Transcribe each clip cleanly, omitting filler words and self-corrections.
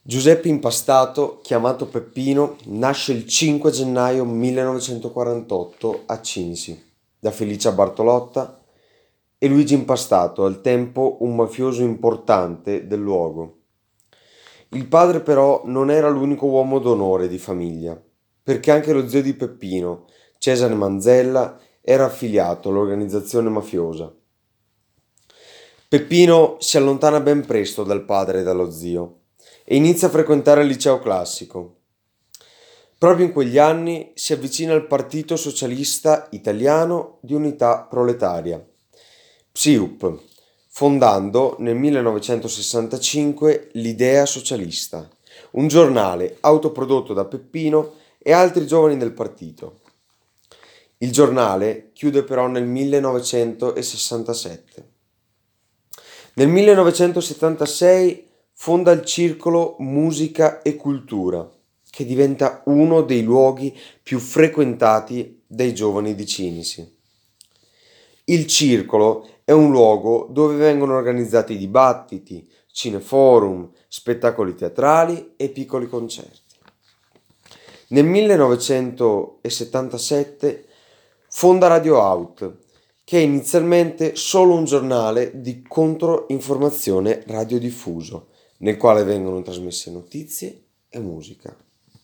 Giuseppe Impastato, chiamato Peppino, nasce il 5 gennaio 1948 a Cinisi, da Felicia Bartolotta e Luigi Impastato, al tempo un mafioso importante del luogo. Il padre però non era l'unico uomo d'onore di famiglia, perché anche lo zio di Peppino, Cesare Manzella, era affiliato all'organizzazione mafiosa. Peppino si allontana ben presto dal padre e dallo zio e inizia a frequentare il liceo classico. Proprio in quegli anni si avvicina al Partito Socialista Italiano di Unità Proletaria, PSIUP, fondando nel 1965 l'Idea Socialista, un giornale autoprodotto da Peppino e altri giovani del partito. Il giornale chiude però nel 1967. Nel 1976 fonda il Circolo Musica e Cultura, che diventa uno dei luoghi più frequentati dai giovani di Cinisi. Il circolo è un luogo dove vengono organizzati dibattiti, cineforum, spettacoli teatrali e piccoli concerti. Nel 1977 fonda Radio Out, che è inizialmente solo un giornale di controinformazione radiodiffuso, nel quale vengono trasmesse notizie e musica.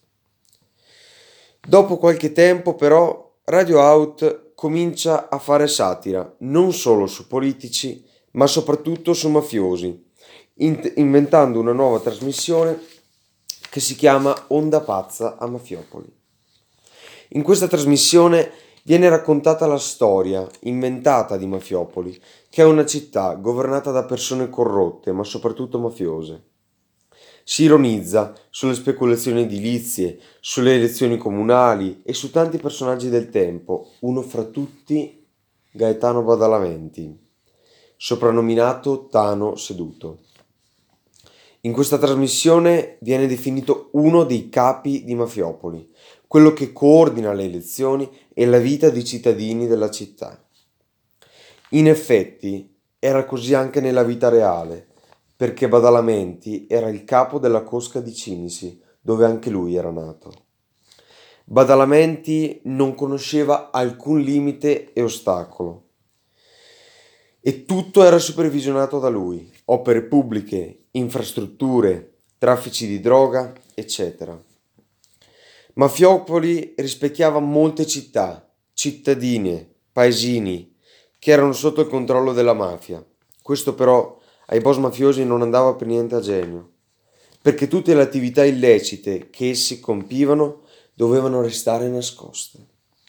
Dopo qualche tempo, però, Radio Out comincia a fare satira non solo su politici, ma soprattutto su mafiosi, inventando una nuova trasmissione che si chiama Onda Pazza a Mafiopoli. In questa trasmissione viene raccontata la storia inventata di Mafiopoli, che è una città governata da persone corrotte, ma soprattutto mafiose. Si ironizza sulle speculazioni edilizie, sulle elezioni comunali e su tanti personaggi del tempo, uno fra tutti Gaetano Badalamenti, soprannominato Tano Seduto. In questa trasmissione viene definito uno dei capi di Mafiopoli, quello che coordina le elezioni e la vita dei cittadini della città. In effetti era così anche nella vita reale, perché Badalamenti era il capo della cosca di Cinisi, dove anche lui era nato. Badalamenti non conosceva alcun limite e ostacolo, e tutto era supervisionato da lui: opere pubbliche, infrastrutture, traffici di droga, eccetera. Mafiopoli rispecchiava molte città, cittadine, paesini che erano sotto il controllo della mafia. Questo però ai boss mafiosi non andava per niente a genio, perché tutte le attività illecite che essi compivano dovevano restare nascoste.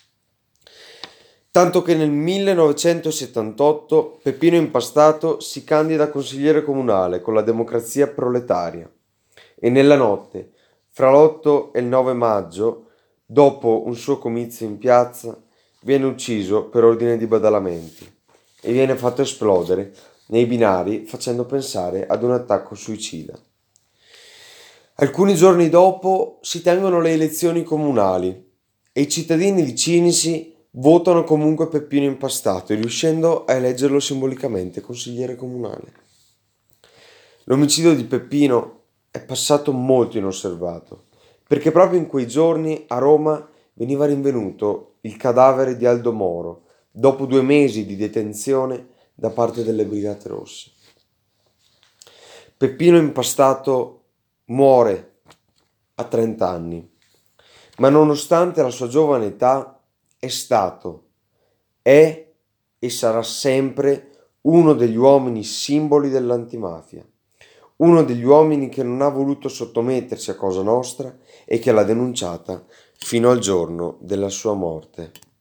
Tanto che nel 1978 Peppino Impastato si candida a consigliere comunale con la Democrazia Proletaria e nella notte fra l'8 e il 9 maggio, dopo un suo comizio in piazza, viene ucciso per ordine di Badalamenti e viene fatto esplodere nei binari, facendo pensare ad un attacco suicida. Alcuni giorni dopo si tengono le elezioni comunali e i cittadini di Cinisi votano comunque Peppino Impastato, riuscendo a eleggerlo simbolicamente consigliere comunale. L'omicidio di Peppino è passato molto inosservato, perché proprio in quei giorni a Roma veniva rinvenuto il cadavere di Aldo Moro, dopo 2 mesi di detenzione da parte delle Brigate Rosse. Peppino Impastato muore a 30 anni, ma nonostante la sua giovane età è stato, è e sarà sempre uno degli uomini simboli dell'antimafia, uno degli uomini che non ha voluto sottomettersi a Cosa Nostra e che l'ha denunciata fino al giorno della sua morte.